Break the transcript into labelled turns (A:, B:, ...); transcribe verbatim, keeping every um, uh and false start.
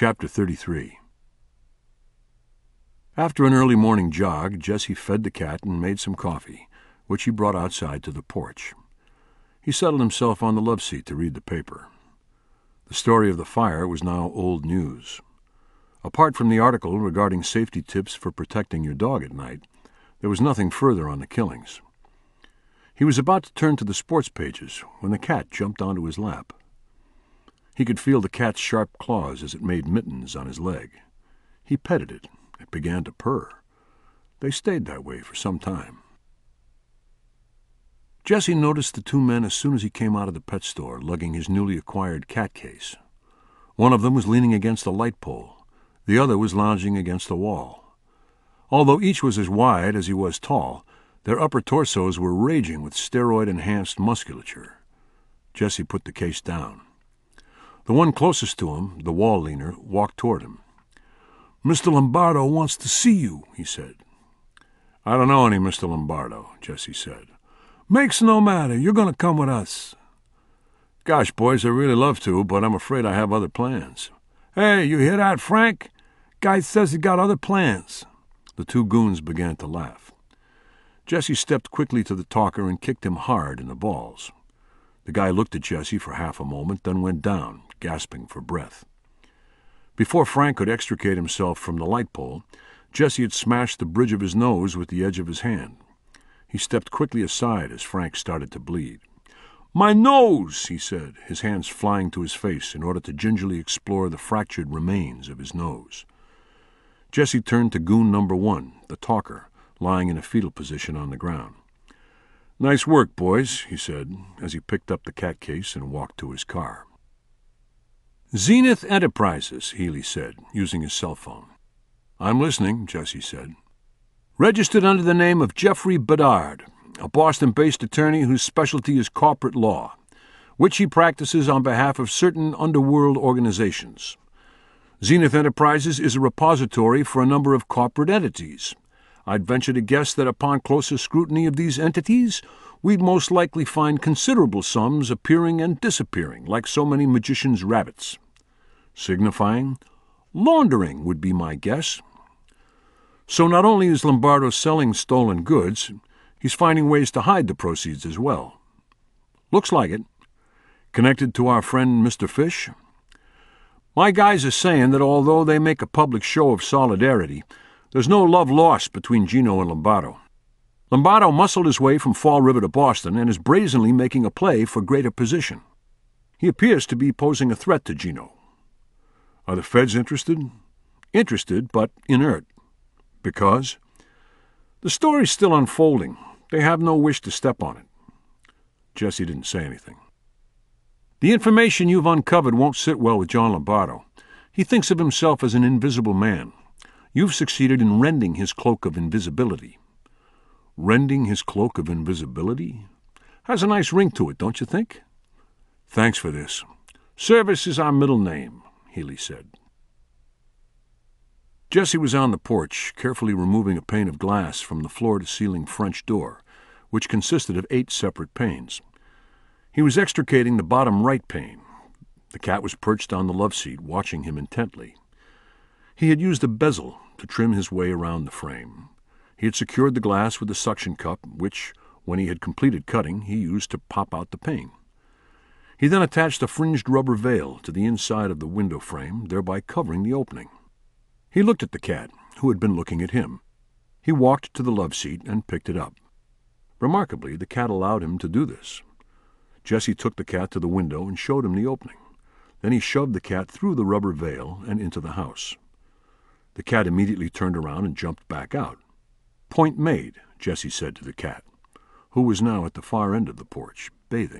A: Chapter thirty-three. After an early morning jog, Jesse fed the cat and made some coffee, which he brought outside to the porch. He settled himself on the love seat to read the paper. The story of the fire was now old news. Apart from the article regarding safety tips for protecting your dog at night, there was nothing further on the killings. He was about to turn to the sports pages when the cat jumped onto his lap. He could feel the cat's sharp claws as it made mittens on his leg. He petted it. It began to purr. They stayed that way for some time. Jesse noticed the two men as soon as he came out of the pet store, lugging his newly acquired cat case. One of them was leaning against a light pole. The other was lounging against the wall. Although each was as wide as he was tall, their upper torsos were raging with steroid-enhanced musculature. Jesse put the case down. The one closest to him, the wall leaner, walked toward him. "Mister Lombardo wants to see you," he said. "I don't know any Mister Lombardo," Jesse said. "Makes no matter. You're going to come with us." "Gosh, boys, I'd really love to, but I'm afraid I have other plans." "Hey, you hear that, Frank? Guy says he got other plans." The two goons began to laugh. Jesse stepped quickly to the talker and kicked him hard in the balls. The guy looked at Jesse for half a moment, then went down, gasping for breath. Before Frank could extricate himself from the light pole, Jesse had smashed the bridge of his nose with the edge of his hand. He stepped quickly aside as Frank started to bleed. "My nose!" he said, his hands flying to his face in order to gingerly explore the fractured remains of his nose. Jesse turned to goon number one, the talker, lying in a fetal position on the ground. "Nice work, boys," he said, as he picked up the cat case and walked to his car. "Zenith Enterprises," Healy said, using his cell phone. "I'm listening," Jesse said. "Registered under the name of Jeffrey Bedard, a Boston-based attorney whose specialty is corporate law, which he practices on behalf of certain underworld organizations. Zenith Enterprises is a repository for a number of corporate entities. I'd venture to guess that upon closer scrutiny of these entities, we'd most likely find considerable sums appearing and disappearing, like so many magicians' rabbits. Signifying laundering would be my guess. So not only is Lombardo selling stolen goods, he's finding ways to hide the proceeds as well. Looks like it. Connected to our friend Mister Fish? My guys are saying that although they make a public show of solidarity, there's no love lost between Gino and Lombardo. Lombardo muscled his way from Fall River to Boston and is brazenly making a play for greater position. He appears to be posing a threat to Gino. Are the feds interested? Interested, but inert. Because? The story's still unfolding. They have no wish to step on it. Jesse didn't say anything. The information you've uncovered won't sit well with John Lombardo. He thinks of himself as an invisible man. You've succeeded in rending his cloak of invisibility. Rending his cloak of invisibility? Has a nice ring to it, don't you think? Thanks for this. Service is our middle name, Healy said. Jesse was on the porch, carefully removing a pane of glass from the floor-to-ceiling French door, which consisted of eight separate panes. He was extricating the bottom right pane. The cat was perched on the love seat, watching him intently. He had used a bezel to trim his way around the frame. He had secured the glass with a suction cup, which, when he had completed cutting, he used to pop out the pane. He then attached a fringed rubber veil to the inside of the window frame, thereby covering the opening. He looked at the cat, who had been looking at him. He walked to the love seat and picked it up. Remarkably, the cat allowed him to do this. Jesse took the cat to the window and showed him the opening. Then he shoved the cat through the rubber veil and into the house. The cat immediately turned around and jumped back out. "Point made," Jesse said to the cat, who was now at the far end of the porch, bathing.